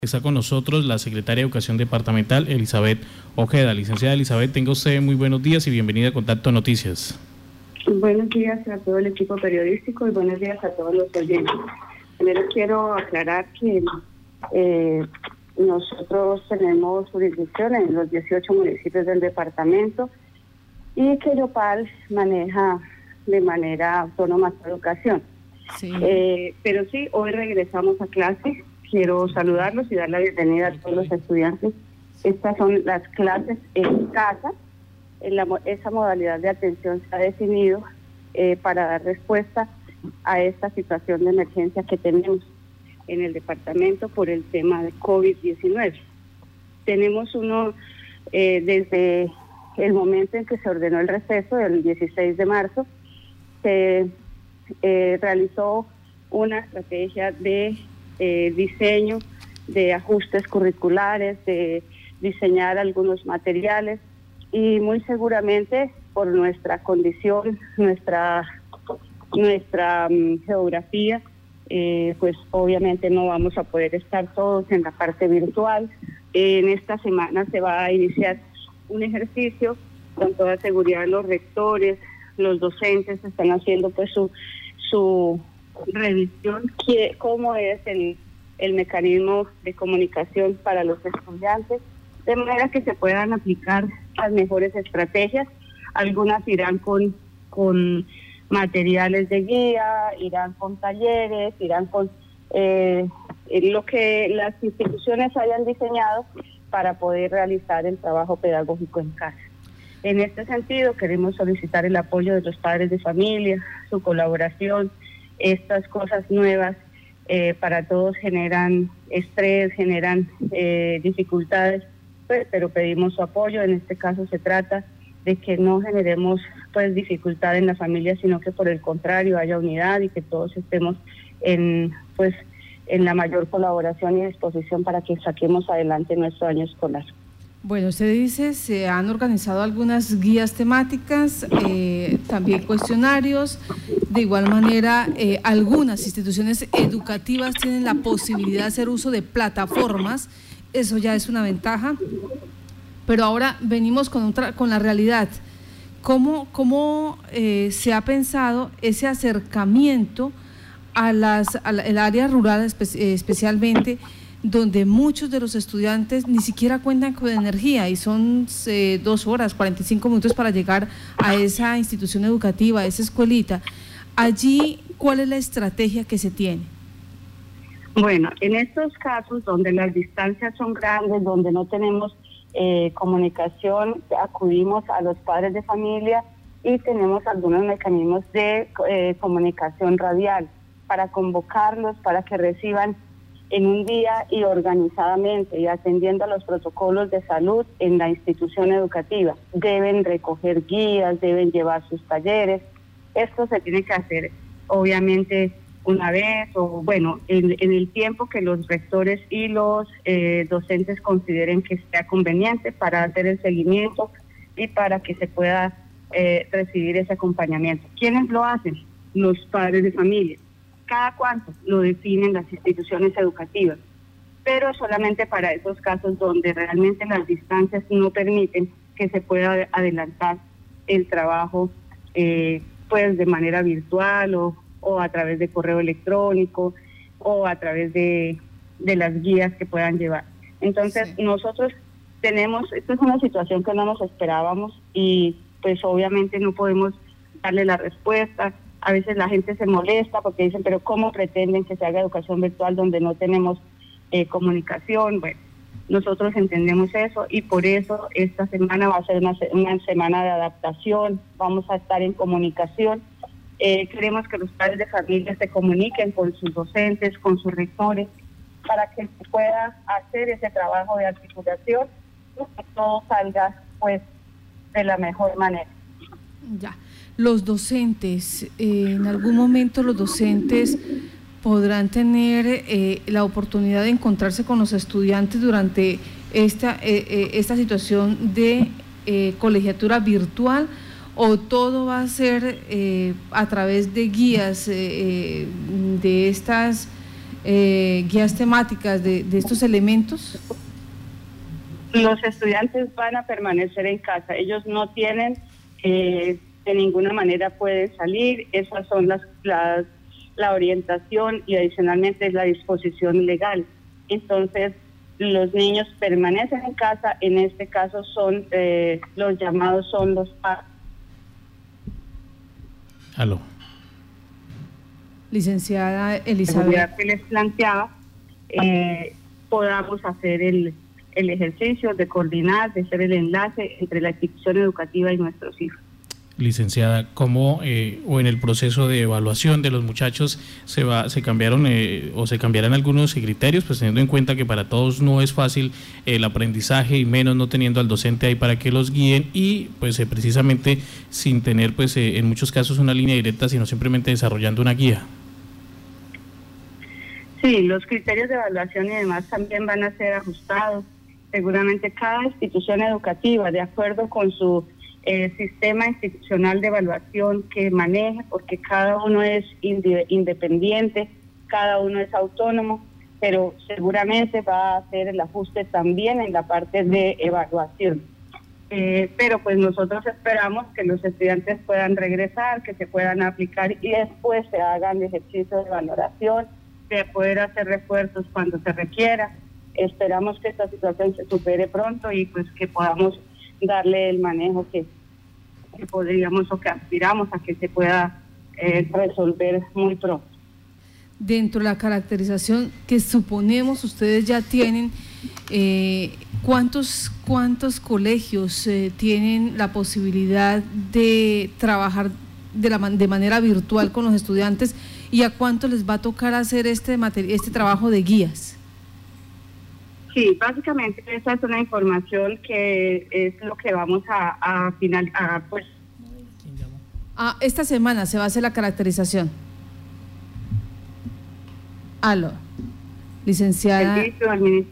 Está con nosotros la secretaria de Educación Departamental, Elizabeth Ojeda. Licenciada Elizabeth, tenga usted muy buenos días y bienvenida a Contacto Noticias. Buenos días a todo el equipo periodístico y buenos días a todos los oyentes. Primero quiero aclarar que nosotros tenemos jurisdicción en los 18 municipios del departamento y que Yopal maneja de manera autónoma su educación. Sí. Pero sí, hoy regresamos a clase. Quiero saludarlos y dar la bienvenida a todos los estudiantes. Estas son las clases en casa. Esa modalidad de atención se ha definido para dar respuesta a esta situación de emergencia que tenemos en el departamento por el tema de COVID-19. Tenemos desde el momento en que se ordenó el receso, del 16 de marzo, se realizó una estrategia de diseño, de ajustes curriculares, de diseñar algunos materiales y muy seguramente por nuestra condición, nuestra geografía, pues obviamente no vamos a poder estar todos en la parte virtual. En esta semana se va a iniciar un ejercicio con toda seguridad. Los rectores, los docentes están haciendo pues su revisión, cómo es el mecanismo de comunicación para los estudiantes, de manera que se puedan aplicar las mejores estrategias. Algunas irán con materiales de guía, irán con talleres, irán con lo que las instituciones hayan diseñado para poder realizar el trabajo pedagógico en casa. En este sentido, queremos solicitar el apoyo de los padres de familia, su colaboración. Estas cosas nuevas para todos generan estrés, generan dificultades, pues, pero pedimos su apoyo. En este caso se trata de que no generemos pues dificultad en la familia, sino que por el contrario haya unidad y que todos estemos en la mayor colaboración y disposición para que saquemos adelante nuestro año escolar. Bueno, usted dice, se han organizado algunas guías temáticas, también cuestionarios. De igual manera, algunas instituciones educativas tienen la posibilidad de hacer uso de plataformas. Eso ya es una ventaja. Pero ahora venimos con la realidad. ¿Cómo se ha pensado ese acercamiento a el área rural especialmente, donde muchos de los estudiantes ni siquiera cuentan con energía y son 2 horas, 45 minutos para llegar a esa institución educativa, a esa escuelita? Allí, ¿cuál es la estrategia que se tiene? Bueno, en estos casos donde las distancias son grandes, donde no tenemos comunicación, acudimos a los padres de familia y tenemos algunos mecanismos de comunicación radial para convocarlos, para que reciban en un día y organizadamente y atendiendo a los protocolos de salud en la institución educativa. Deben recoger guías, deben llevar sus talleres. Esto se tiene que hacer obviamente una vez o bueno, en el tiempo que los rectores y los docentes consideren que sea conveniente para hacer el seguimiento y para que se pueda recibir ese acompañamiento. ¿Quiénes lo hacen? Los padres de familia. ¿Cada cuánto? Lo definen las instituciones educativas, pero solamente para esos casos donde realmente las distancias no permiten que se pueda adelantar el trabajo pues de manera virtual o a través de correo electrónico o a través de las guías que puedan llevar. Entonces nosotros esto es una situación que no nos esperábamos y pues obviamente no podemos darle la respuesta. A veces la gente se molesta porque dicen, pero ¿cómo pretenden que se haga educación virtual donde no tenemos comunicación? Bueno, nosotros entendemos eso y por eso esta semana va a ser una semana de adaptación, vamos a estar en comunicación. Queremos que los padres de familia se comuniquen con sus docentes, con sus rectores, para que se pueda hacer ese trabajo de articulación y que todo salga pues de la mejor manera. Ya. Los docentes, en algún momento los docentes podrán tener la oportunidad de encontrarse con los estudiantes durante esta situación de colegiatura virtual, o todo va a ser a través de guías de estas guías temáticas de estos elementos? Los estudiantes van a permanecer en casa, ellos no tienen, de ninguna manera pueden salir, esas son la orientación y adicionalmente la disposición legal. Entonces, los niños permanecen en casa, en este caso son los llamados son los padres. Aló. Licenciada Elizabeth. Que les planteaba, podamos hacer el ejercicio de coordinar, de hacer el enlace entre la institución educativa y nuestros hijos. Licenciada, ¿cómo o en el proceso de evaluación de los muchachos se cambiaron o se cambiarán algunos criterios, pues teniendo en cuenta que para todos no es fácil el aprendizaje y menos no teniendo al docente ahí para que los guíen y pues precisamente sin tener pues en muchos casos una línea directa, sino simplemente desarrollando una guía? Sí, los criterios de evaluación y demás también van a ser ajustados. Seguramente cada institución educativa, de acuerdo con su sistema institucional de evaluación que maneje, porque cada uno es independiente, cada uno es autónomo, pero seguramente va a hacer el ajuste también en la parte de evaluación. Pero pues nosotros esperamos que los estudiantes puedan regresar, que se puedan aplicar y después se hagan ejercicios de valoración, de poder hacer refuerzos cuando se requiera. Esperamos que esta situación se supere pronto y pues que podamos darle el manejo que podríamos o que aspiramos a que se pueda resolver muy pronto. Dentro de la caracterización que suponemos ustedes ya tienen, ¿cuántos colegios tienen la posibilidad de trabajar de manera virtual con los estudiantes y a cuánto les va a tocar hacer este trabajo de guías? Sí, básicamente esa es una información que es lo que vamos a finalizar, pues. Esta semana se va a hacer la caracterización. Aló, licenciada. El ministerio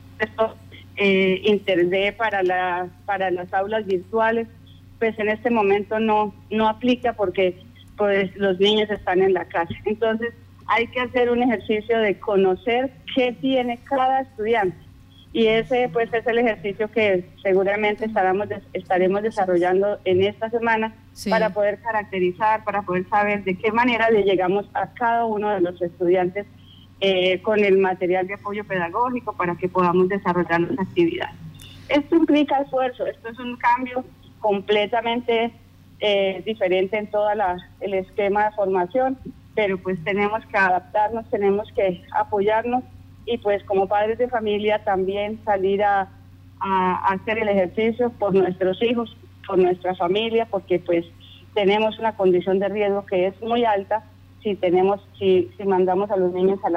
Interde para las aulas virtuales, pues en este momento no aplica porque pues los niños están en la casa. Entonces hay que hacer un ejercicio de conocer qué tiene cada estudiante. Y ese pues es el ejercicio que seguramente estaremos desarrollando en esta semana, sí, para poder caracterizar, para poder saber de qué manera le llegamos a cada uno de los estudiantes con el material de apoyo pedagógico para que podamos desarrollar las actividades. Esto implica esfuerzo, esto es un cambio completamente diferente en todo el esquema de formación, pero pues tenemos que adaptarnos, tenemos que apoyarnos y pues como padres de familia también salir a hacer el ejercicio por nuestros hijos, por nuestra familia, porque pues tenemos una condición de riesgo que es muy alta si mandamos a los niños a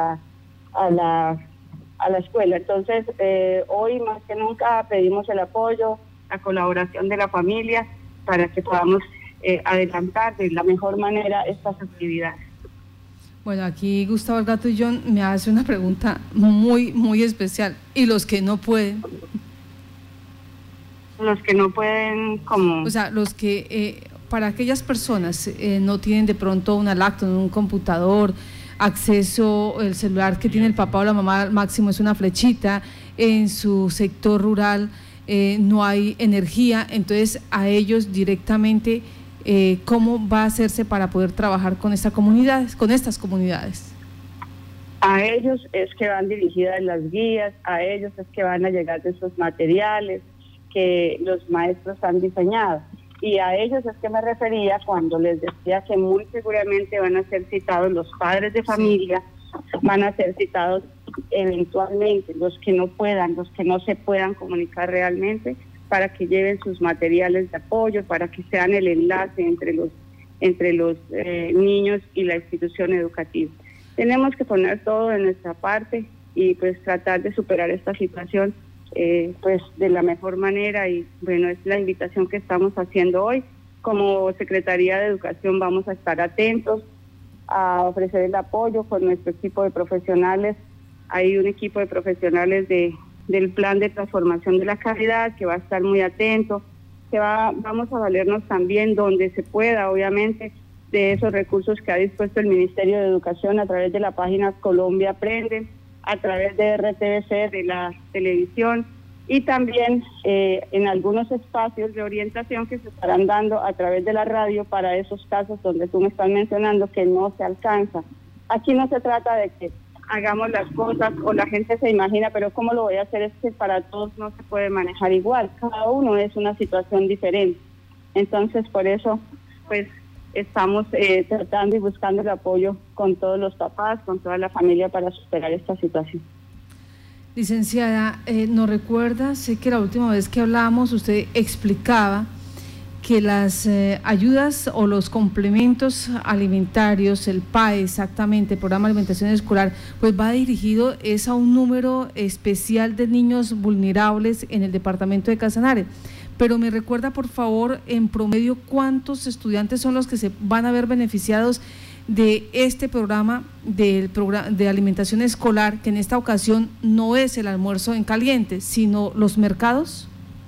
la escuela. Entonces hoy más que nunca pedimos el apoyo, la colaboración de la familia para que podamos adelantar de la mejor manera estas actividades. Bueno, aquí Gustavo El Gato y John me hace una pregunta muy, muy especial. ¿Y los que no pueden? Los que no pueden, ¿cómo? O sea, los que, para aquellas personas no tienen de pronto una laptop, un computador, acceso, el celular que tiene el papá o la mamá al máximo es una flechita, en su sector rural no hay energía, entonces a ellos directamente... ¿cómo va a hacerse para poder trabajar con estas comunidades? A ellos es que van dirigidas las guías, a ellos es que van a llegar de esos materiales que los maestros han diseñado. Y a ellos es que me refería cuando les decía que muy seguramente van a ser citados los padres de familia, van a ser citados eventualmente, los que no puedan, los que no se puedan comunicar realmente, para que lleven sus materiales de apoyo, para que sean el enlace entre los niños y la institución educativa. Tenemos que poner todo de nuestra parte y pues tratar de superar esta situación pues de la mejor manera y bueno, es la invitación que estamos haciendo hoy. Como Secretaría de Educación vamos a estar atentos a ofrecer el apoyo con nuestro equipo de profesionales. Hay un equipo de profesionales del plan de transformación de la calidad que va a estar muy atento, vamos a valernos también donde se pueda, obviamente, de esos recursos que ha dispuesto el Ministerio de Educación a través de la página Colombia Aprende, a través de RTBC, de la televisión, y también en algunos espacios de orientación que se estarán dando a través de la radio para esos casos donde tú me estás mencionando que no se alcanza. Aquí no se trata de que hagamos las cosas o la gente se imagina, pero ¿cómo lo voy a hacer? Es que para todos no se puede manejar igual, cada uno es una situación diferente. Entonces, por eso, pues, estamos tratando y buscando el apoyo con todos los papás, con toda la familia para superar esta situación. Licenciada, ¿nos recuerda? Sé que la última vez que hablábamos usted explicaba que las ayudas o los complementos alimentarios, el PAE exactamente, el Programa de Alimentación Escolar, pues va dirigido es a un número especial de niños vulnerables en el departamento de Casanare. Pero me recuerda, por favor, en promedio, ¿cuántos estudiantes son los que se van a ver beneficiados de este programa de alimentación escolar, que en esta ocasión no es el almuerzo en caliente, sino los mercados?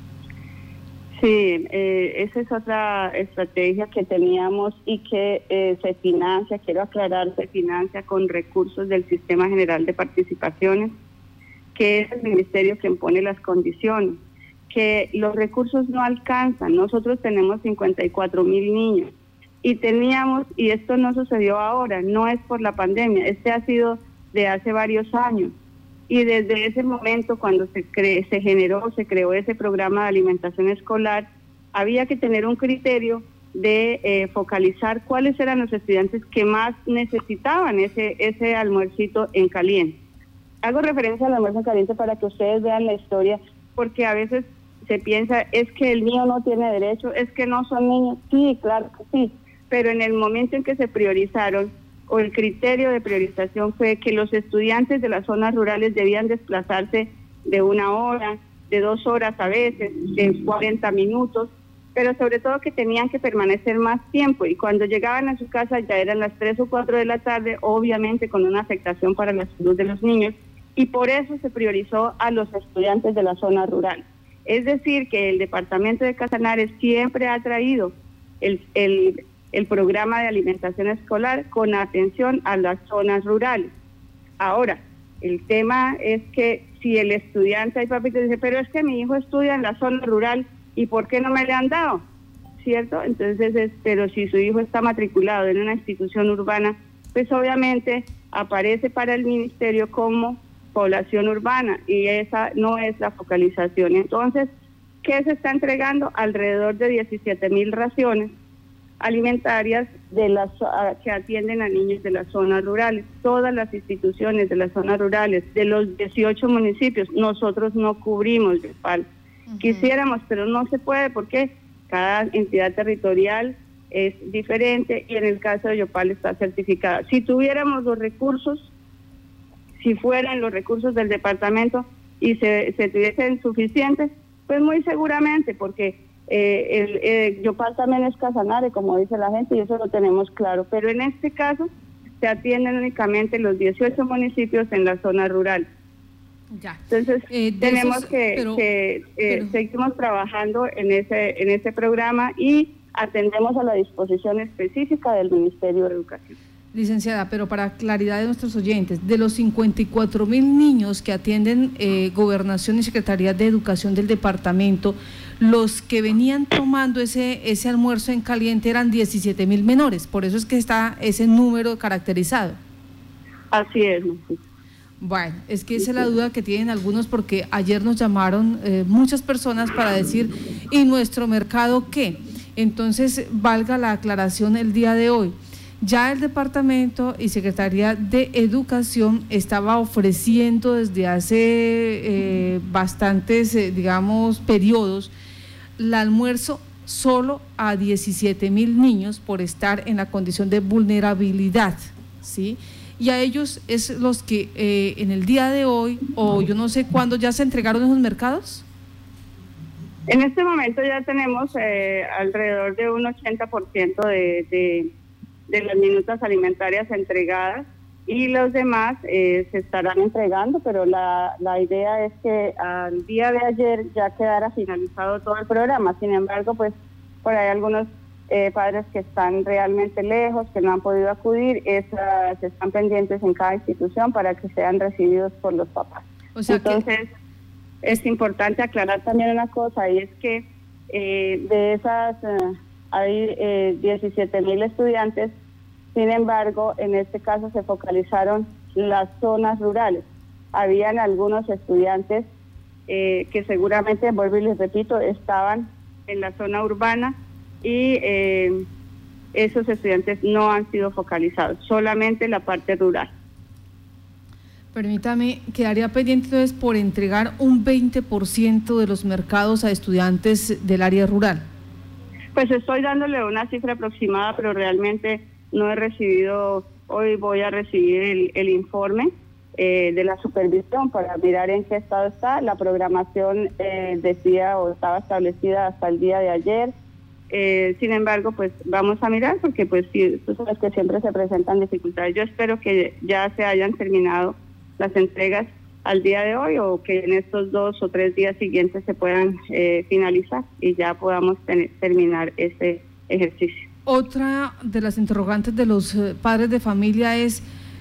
Sí, esa es otra estrategia que teníamos y que se financia, quiero aclarar, se financia con recursos del Sistema General de Participaciones, que es el ministerio quien pone las condiciones, que los recursos no alcanzan. Nosotros tenemos 54,000 niños y teníamos, y esto no sucedió ahora, no es por la pandemia, ha sido de hace varios años. Y desde ese momento, cuando se creó ese programa de alimentación escolar, había que tener un criterio de focalizar cuáles eran los estudiantes que más necesitaban ese almuercito en caliente. Hago referencia al almuerzo en caliente para que ustedes vean la historia, porque a veces se piensa, es que el niño no tiene derecho, es que no son niños. Sí, claro que sí, pero en el momento en que se priorizaron, o el criterio de priorización fue que los estudiantes de las zonas rurales debían desplazarse de 1 hora, de 2 horas a veces, de 40 minutos, pero sobre todo que tenían que permanecer más tiempo, y cuando llegaban a su casa ya eran las 3 o 4 de la tarde, obviamente con una afectación para la salud de los niños, y por eso se priorizó a los estudiantes de la zona rural. Es decir, que el departamento de Casanare siempre ha traído el programa de alimentación escolar con atención a las zonas rurales. Ahora, el tema es que si el estudiante, hay papi que dice, pero es que mi hijo estudia en la zona rural, ¿y por qué no me le han dado? ¿Cierto? Entonces, pero si su hijo está matriculado en una institución urbana, pues obviamente aparece para el ministerio como población urbana, y esa no es la focalización. Entonces, ¿qué se está entregando? Alrededor de 17,000 raciones alimentarias que atienden a niños de las zonas rurales. Todas las instituciones de las zonas rurales, de los 18 municipios, nosotros no cubrimos, Yopal. Quisiéramos, pero no se puede porque cada entidad territorial es diferente, y en el caso de Yopal está certificada. Si tuviéramos los recursos, si fueran los recursos del departamento y se tuviesen suficientes, pues muy seguramente, porque Yopal también es Casanare, como dice la gente, y eso lo tenemos claro, pero en este caso se atienden únicamente los 18 municipios en la zona rural. Ya. Entonces tenemos seguimos trabajando en ese programa y atendemos a la disposición específica del Ministerio de Educación. Licenciada, pero para claridad de nuestros oyentes, de los 54,000 niños que atienden Gobernación y Secretaría de Educación del departamento, los que venían tomando ese almuerzo en caliente eran 17,000 menores, por eso es que está ese número caracterizado. Así es. Bueno, es que esa es la duda que tienen algunos, porque ayer nos llamaron muchas personas para decir, ¿y nuestro mercado qué? Entonces, valga la aclaración el día de hoy. Ya el Departamento y Secretaría de Educación estaba ofreciendo desde hace bastantes, periodos, el almuerzo solo a 17,000 niños por estar en la condición de vulnerabilidad, ¿sí? Y a ellos es los que en el día de hoy, o yo no sé cuándo, ¿ya se entregaron esos mercados? En este momento ya tenemos alrededor de un 80% de las minutas alimentarias entregadas, y los demás se estarán entregando, pero la idea es que al día de ayer ya quedara finalizado todo el programa. Sin embargo, pues por ahí algunos padres que están realmente lejos, que no han podido acudir, están pendientes en cada institución para que sean recibidos por los papás. O sea, entonces, es importante aclarar también una cosa, y es que de esas hay 17,000 estudiantes, sin embargo, en este caso se focalizaron las zonas rurales. Habían algunos estudiantes que seguramente, vuelvo y les repito, estaban en la zona urbana, y esos estudiantes no han sido focalizados, solamente la parte rural. Permítame, quedaría pendiente entonces por entregar un 20% de los mercados a estudiantes del área rural. Pues estoy dándole una cifra aproximada, pero realmente no he recibido, hoy voy a recibir el informe de la supervisión para mirar en qué estado está. La programación decía o estaba establecida hasta el día de ayer. Sin embargo, pues vamos a mirar, porque pues sí, tú sabes que siempre se presentan dificultades. Yo espero que ya se hayan terminado las entregas al día de hoy, o que en estos 2 o 3 días siguientes se puedan finalizar y ya podamos terminar ese ejercicio. Otra de las interrogantes de los padres de familia es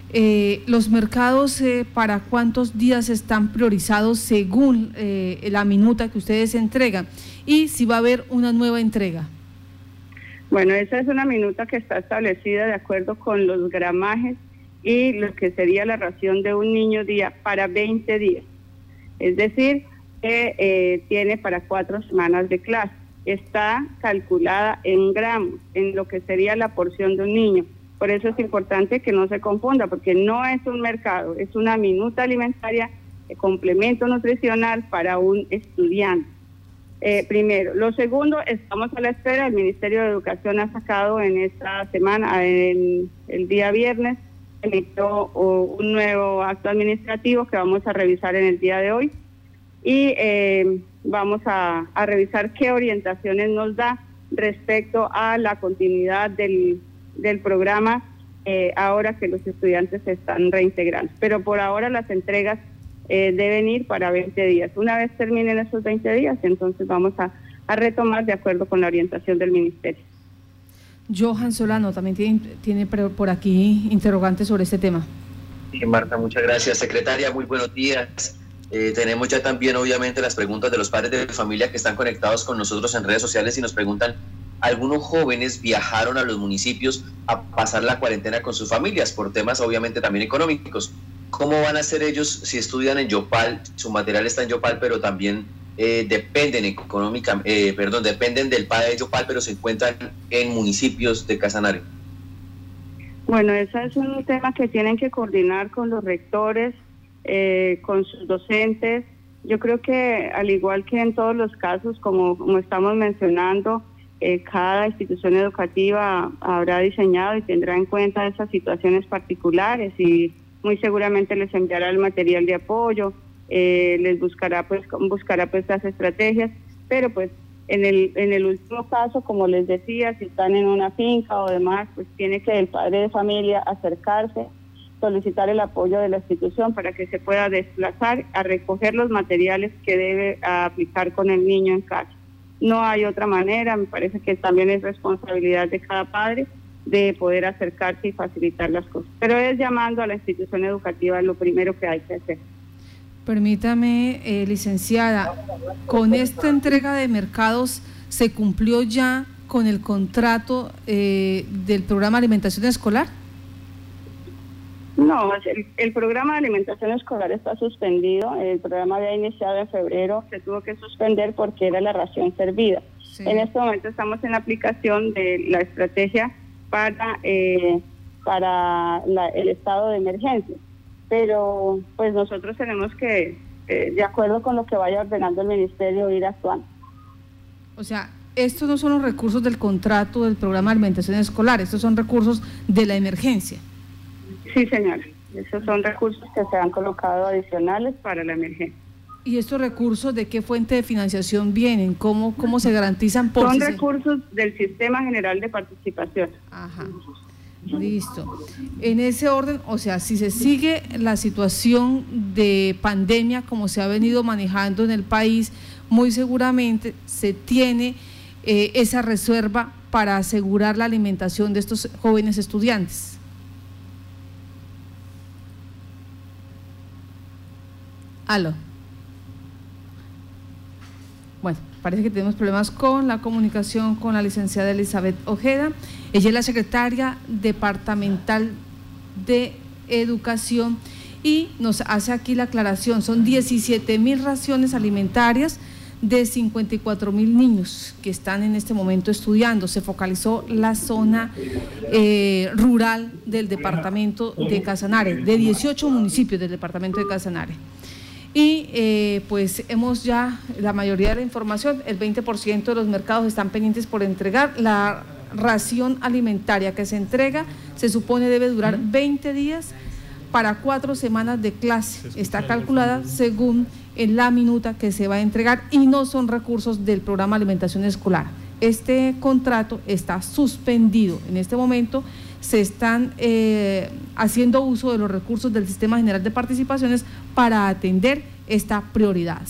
los mercados, ¿para cuántos días están priorizados según la minuta que ustedes entregan? Y si va a haber una nueva entrega. Bueno, esa es una minuta que está establecida de acuerdo con los gramajes y lo que sería la ración de un niño día para 20 días. Es decir, que tiene para 4 semanas de clase. Está calculada en gramos, en lo que sería la porción de un niño. Por eso es importante que no se confunda, porque no es un mercado, es una minuta alimentaria, complemento nutricional para un estudiante. Primero. Lo segundo, estamos a la espera. El Ministerio de Educación ha sacado en esta semana, el día viernes, emitió un nuevo acto administrativo que vamos a revisar en el día de hoy, y vamos a revisar qué orientaciones nos da respecto a la continuidad del programa ahora que los estudiantes se están reintegrando. Pero por ahora las entregas deben ir para 20 días. Una vez terminen esos 20 días, entonces vamos a retomar de acuerdo con la orientación del Ministerio. Johan Solano también tiene por aquí interrogantes sobre este tema. Sí, Marta, muchas gracias. Secretaria, muy buenos días. Tenemos ya también, obviamente, las preguntas de los padres de familia que están conectados con nosotros en redes sociales y nos preguntan: algunos jóvenes viajaron a los municipios a pasar la cuarentena con sus familias por temas, obviamente, también económicos. ¿Cómo van a hacer ellos si estudian en Yopal? Su material está en Yopal, pero también dependen del PAE de Yopal, pero se encuentran en municipios de Casanare. Bueno, ese es un tema que tienen que coordinar con los rectores, con sus docentes. Yo creo que al igual que en todos los casos, como estamos mencionando, cada institución educativa habrá diseñado y tendrá en cuenta esas situaciones particulares, y muy seguramente les enviará el material de apoyo, les buscará las estrategias, pero pues en el último caso, como les decía, si están en una finca o demás, pues tiene que el padre de familia acercarse, solicitar el apoyo de la institución para que se pueda desplazar a recoger los materiales que debe aplicar con el niño en casa. No hay otra manera. Me parece que también es responsabilidad de cada padre de poder acercarse y facilitar las cosas. Pero es llamando a la institución educativa lo primero que hay que hacer. Permítame, licenciada, ¿con esta entrega de mercados se cumplió ya con el contrato del programa de alimentación escolar? No, el programa de alimentación escolar está suspendido. El programa había iniciado en febrero, se tuvo que suspender porque era la ración servida. Sí. En este momento estamos en la aplicación de la estrategia para el estado de emergencia. Pero pues nosotros tenemos que, de acuerdo con lo que vaya ordenando el ministerio, ir actuando. O sea, estos no son los recursos del contrato del programa de alimentación escolar, estos son recursos de la emergencia. Sí, señora, esos son recursos que se han colocado adicionales para la emergencia. ¿Y estos recursos de qué fuente de financiación vienen? ¿Cómo se garantizan? Son recursos del Sistema General de Participación. Ajá, listo. En ese orden, o sea, si se sigue la situación de pandemia como se ha venido manejando en el país, muy seguramente se tiene esa reserva para asegurar la alimentación de estos jóvenes estudiantes? Aló. Bueno, parece que tenemos problemas con la comunicación con la licenciada Elizabeth Ojeda. Ella es la secretaria departamental de Educación y nos hace aquí la aclaración. Son 17.000 raciones alimentarias de 54.000 niños que están en este momento estudiando. Se focalizó la zona rural del departamento de Casanare, de 18 municipios del departamento de Casanare. Y pues hemos ya la mayoría de la información, el 20% de los mercados están pendientes por entregar. La ración alimentaria que se entrega se supone debe durar 20 días para 4 semanas de clase. Está calculada según en la minuta que se va a entregar y no son recursos del programa de alimentación escolar. Este contrato está suspendido. En este momento se están haciendo uso de los recursos del Sistema General de Participaciones para atender esta prioridad.